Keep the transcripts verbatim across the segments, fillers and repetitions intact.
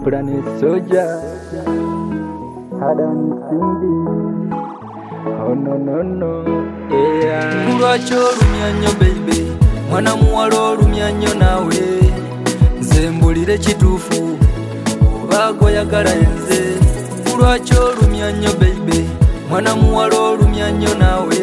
Planet soldier, I don't think oh no no no, yeah. Kulwacho lumyanyo baby, mwana muwalo lumyanyo nawe. Nze mbulire kituufu, obago yagala nze. Kulwacho lumyanyo baby, mwana muwalo lumyanyo nawe.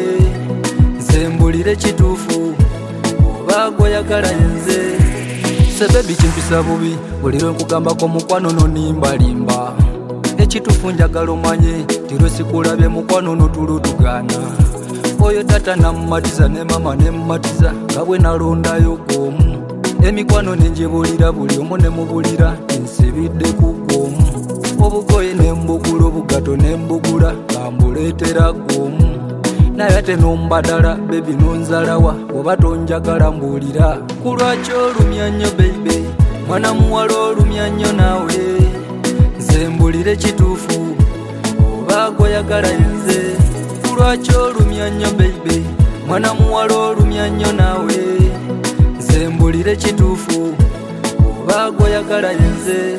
Nze mbulire kituufu, obago yagala nze. Sebebi kimpisa bubi, buli lwe nkugambako mukwano no nimbalimba. Ekituufu njagala omanye, tiro sikulabye mukwano no tulutugana. Oyo tata nammatiza ne mama nemmatiza, nga bwe nalondayo gwomu. Emikwano nenjebulira buli omu ne mubulira, nsibidde ku gwomu. Obugoye nembugula obugato nembugula, nga mbuleetera gwomu. Naye ate nombadala, bebi nonzalawa, oba tonjagala mbulira. Kulwaki olumyanyo baby, mwana muwala olumyanyo nawe. Nze mbulire kituufu, obago yagala nze. Kulwaki olumyanyo baby, mwana muwala olumyanyo nawe. Nze mbulire kituufu, obago yagala nze.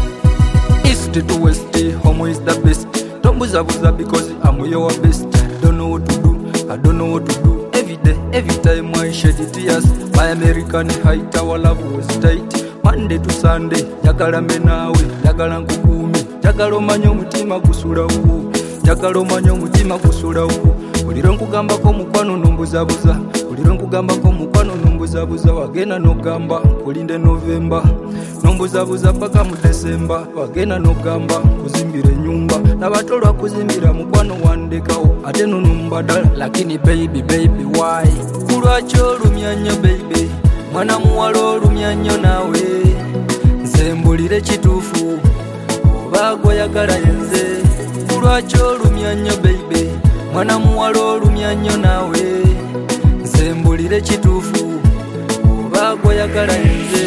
East to west, home is the best. Don't buzabuza because I'm your best. I don't know what to do, I don't know what to do. Every day, every time I shed tears. My American height, our love was tight. Monday to Sunday, jagala mbe nawe, jagala nkukumi. Jagala omanye omutima gusula uwo, jagala omanye omutima gusula uwo. Buliro nkugambako mukwano nombuzabuza, buliro nkugambako mukwano nombuzabuza. Wagenda nogamba kulinde November, nombuzabuza paka mu December. Wagenda nogamba kuzimbira ennyumba, nabatolwa kuzimbira mukwano wandekawo, ate nonumbadala. Lakini baby baby why? Kulwaki olumyanyo baby, mwana muwala olumyanyo nawe. Nze mbulire kituufu, obago yagala nze. Kulwaki olumyanyo baby, mwana muwala olumyanyo nawe. Nze mbulire kituufu, obago yagala nze.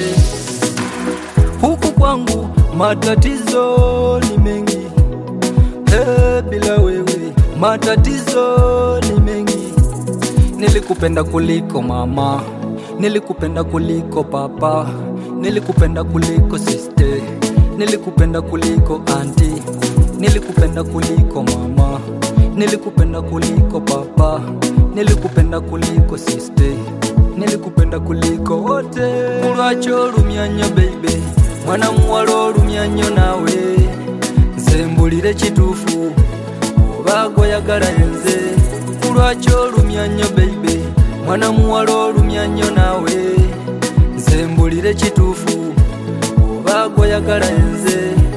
Huku kwangu matatizo ni mengi, hey, bila wewe matatizo ni mengi. Nilikupenda kuliko mama, nilikupenda kuliko papa, nilikupenda kuliko sister, nilikupenda kuliko auntie, nilikupenda kuliko mama, nilikupenda kuliko papa, nilikupenda kuliko sister, nilikupenda kuliko wote. Kulwaki olumyanyo baby, mwana muwala olumyanyo nawe. Nze mbulire kituufu, obago yagala nze. Kulwaki olumyanyo baby, mwana muwala olumyanyo nawe. Nze mbulire kituufu, obago yagala nze.